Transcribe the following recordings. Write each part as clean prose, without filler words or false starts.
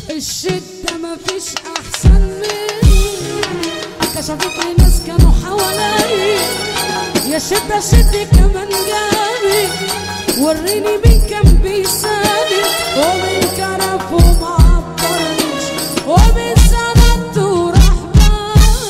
الشدة مفيش أحسن مني، كشفتني ناس كانوا حوالي، يا شدة شدي كمان جامي، وريني مين كان بيساني، ومين كرف ومعبرنيش، ومين سند ورحمة.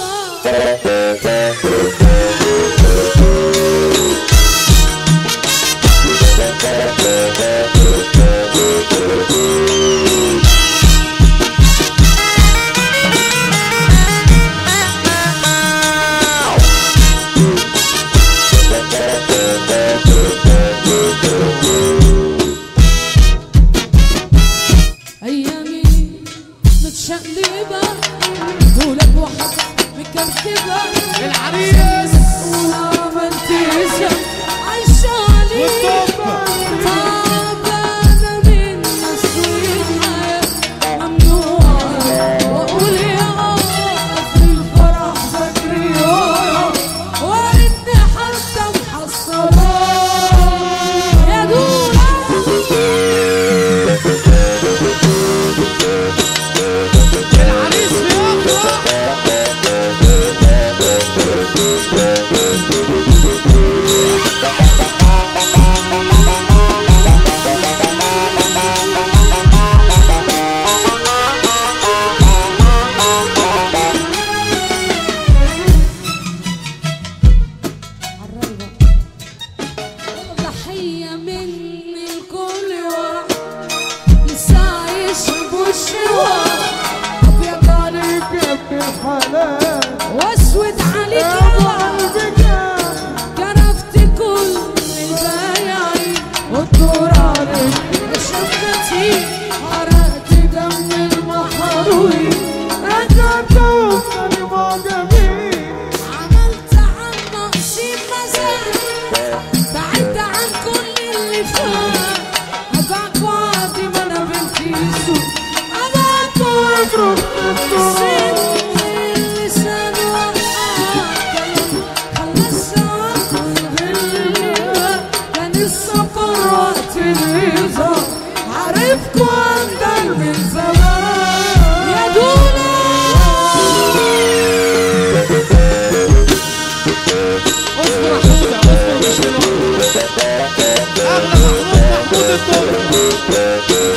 أيامي متشقلبة ولك واحدة مكركبة العريس وعملتيش عايشة عليك تعبانة من مسؤولية الحياة ممنوعة، وأقول يا في الفرح فاكري ورا، وردني حتى محصلة يا دولة. العريس بيفرح. ضحية مني لكل واحد لسه عايش بوشي واحد، أبيض عليك يا ابن الحلال وأسود عليك يا قلبك، كرفت كل البايعين والدور عليك يا شفتي، حرقت دم المحروقين، رجعت وفاني معجبين، عملت عن نقصي مزاج، بعدت عن كل اللي فات، أبعك وعدي ما أنا بنتي سوق، أبعك وأجرب السن اللسان وقعت خلى الساعة تغلب، كان السفر وقت الهزار، عارفكوا عندك من زمان يا دولة. اصبر يا حودة، اصبر مش دلوقتي. اغلى محمود الطب.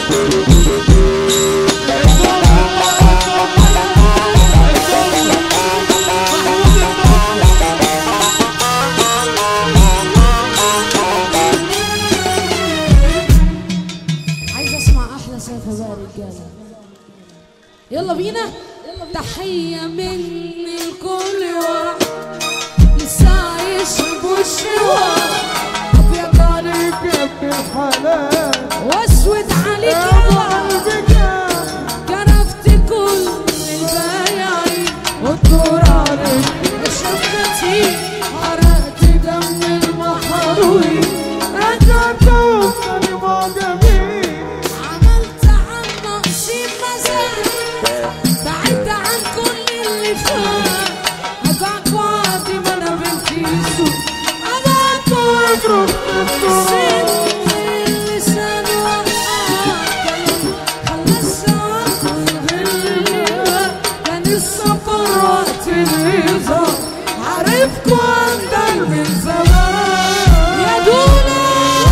عايز اسمع احلى سافة بقى رجاله، يلا بينا. تحية مني لكل واحد لسه عايش بوشي واحد، ابيض عليك يا ابن الحلال واسود عليك يا قلبك، كرفت كل البايعين والدور عليك يا شفتي، حرقت دم المحروقين، رجعت وفاني معجبين، عملت عن نقصي مزاج، بعدت عن كل اللي فات، أبعك وعدي ما أنا بنتي سوق، أبعك وأجرب السن اللسان وقعت خلى الساعة تغلب، كان السفر وقت الهزار، عارفكوا عندك من زمان يا دولة.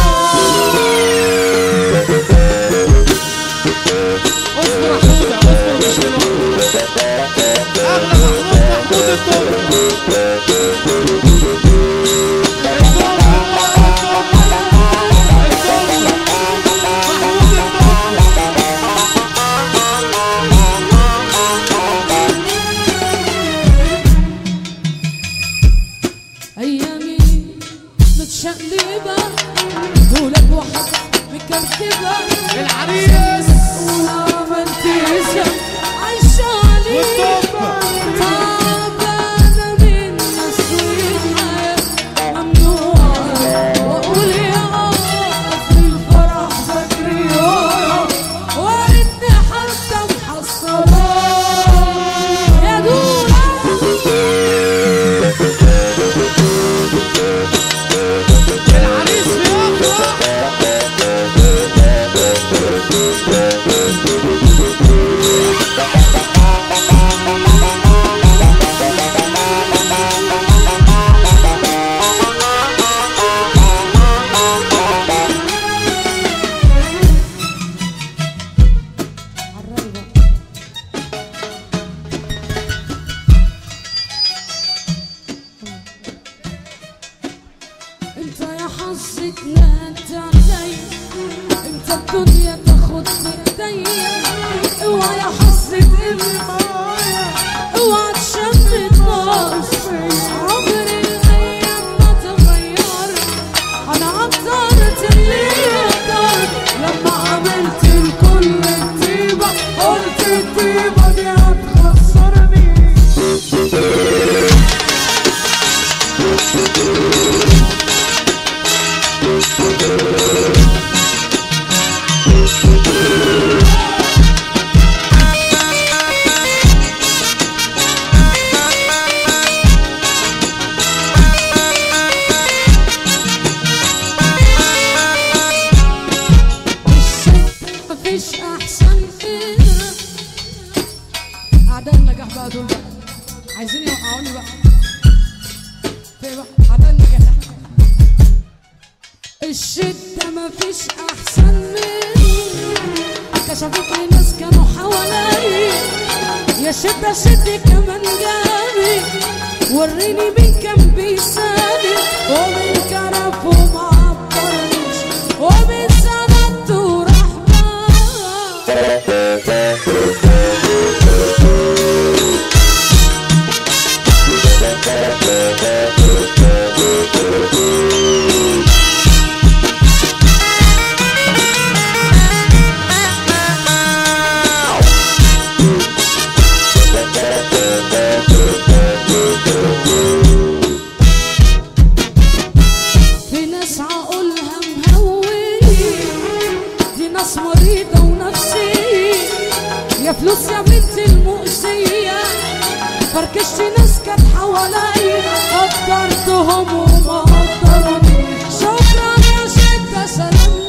اصبر يا حودة، اصبر مش دلوقتي. اغلى محمود الطب. اوعى يا حسرة قلبي اوعى تشمت نار عمر الايام ما تغير انا قدرت اللي يقدر لما عملت الكل الطيبة قلت الطيبة دي هتخسرني مفيش احسن كده. اعداء النجاح بقى دول بقى عايزين يوقعوني بقى في بقى اعداء النجاح. الشدة مفيش احسن مني كشفتني ناس كانوا حوالي يا شدة شدي كمان جابي وريني مين كان بيسالي ومين كرف ومعبرنيش ومين سندت ورحمة في ناس عقولها مهوي دي ناس مريضة ونفسية يا فلوس يا بنتي المؤذية فركشت ناس كانت حواليا قدرتهم وما قدروني شكرا يا شدة سلام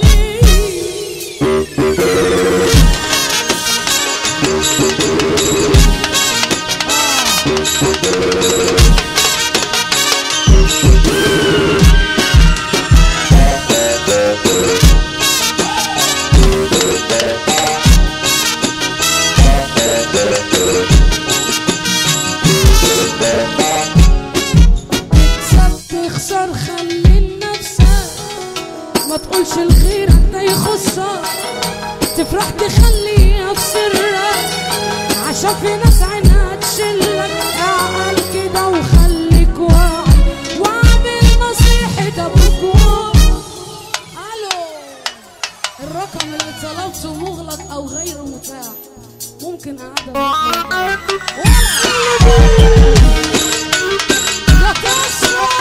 تخسر خلي لنفسك ما تقولش لغيرك ده يخصك تفرح تخليها في سرك عشان في ناس عينها تشلك اعقل كده وخليك واعي واعمل نصيحة ابوك الو الرقم اللي طلبته مغلق او غير متاح ممكن قاعدة لا تسرع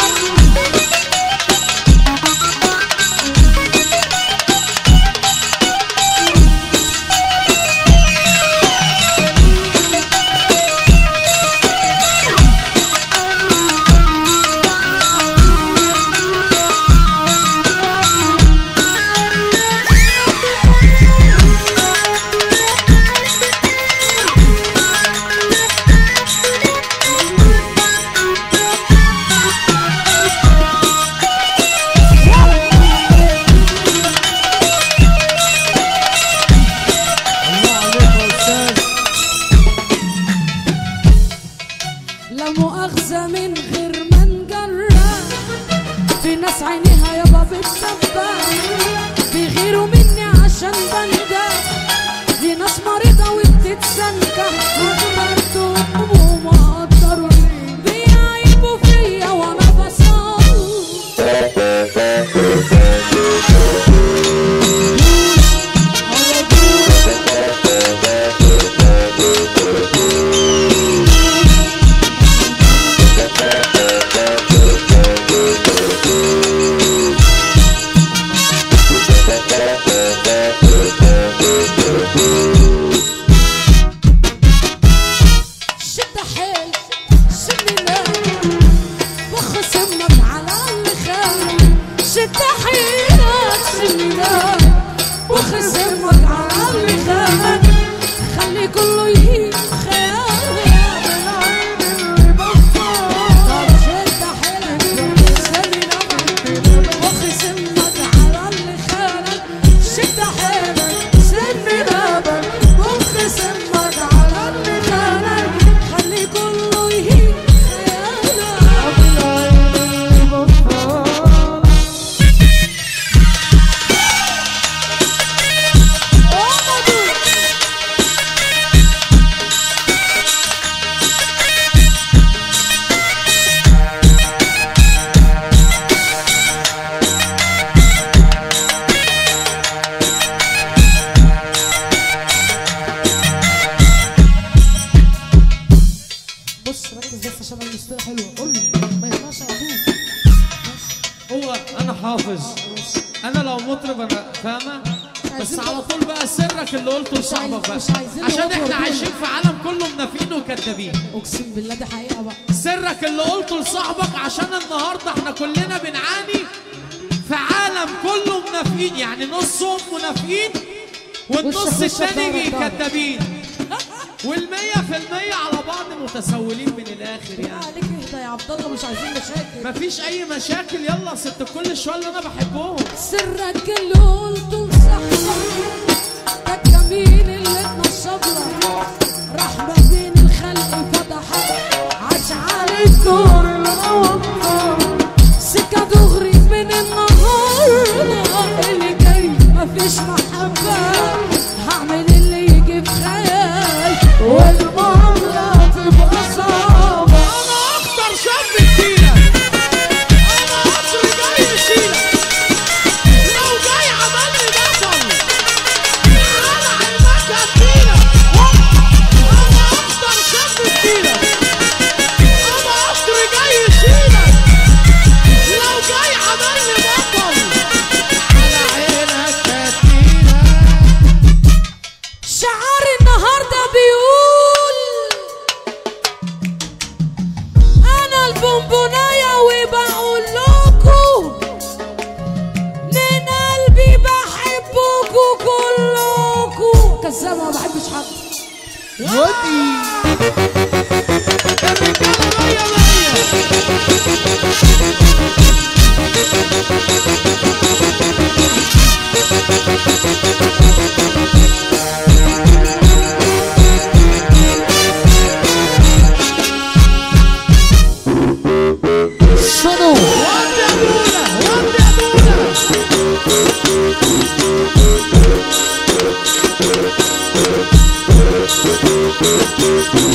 لا مؤاخذة من غير ما نجرب في ناس عينيها يابا بتسبب بيغيروا مني عشان بندم في ناس مريضة وبتتسنكح ومردوم وما قدروني بيعيبوا فيا وانا بصور استاذ حلوه قول له ما يسمعش على طول. هو انا حافظ، انا لو مطرب انا فاهمه، بس على طول بقى سرك اللي قلته لصاحبك بس، عشان احنا عايشين في عالم كله منافقين وكدابين. اقسم بالله دي حقيقه بقى. سرك اللي قلته لصاحبك عشان النهارده احنا كلنا بنعاني في عالم كله منافقين، يعني نصهم منافقين والنص التاني كدابين، وال100% على بعض متسولين من الاخر يعني. عليك اهدى يا عبد الله، مش عايزين مشاكل. مفيش اي مشاكل، يلا ست كل شويه اللي انا بحبهم. سرك اللي قلته لصاحبك ده الجميل اللي اتنصب لك، راح ما بين الخلق فضحك، عاش على الدور الموقع، سكه دغري من النهارده اللي جاي مفيش محبه، هعمل اللي يجي في خيال والمعامله تبقى صعبه. انا اكتر شاب كتيرك، انا قطر جاي يشيلك، لو جاي عملني بطل على عينك هديلك. انا اكتر شاب كتيرك، انا قطر جاي يشيلك، لو جاي عملني بطل على عينك هديلك. شعار النهارده بيقول انا البونبونايه وبقول لكم من قلبي بحبكم كلكم. كذاب ما بحبش حد. ودي الرجاله مية شنو؟ ودي ابونا، ودي ابونا.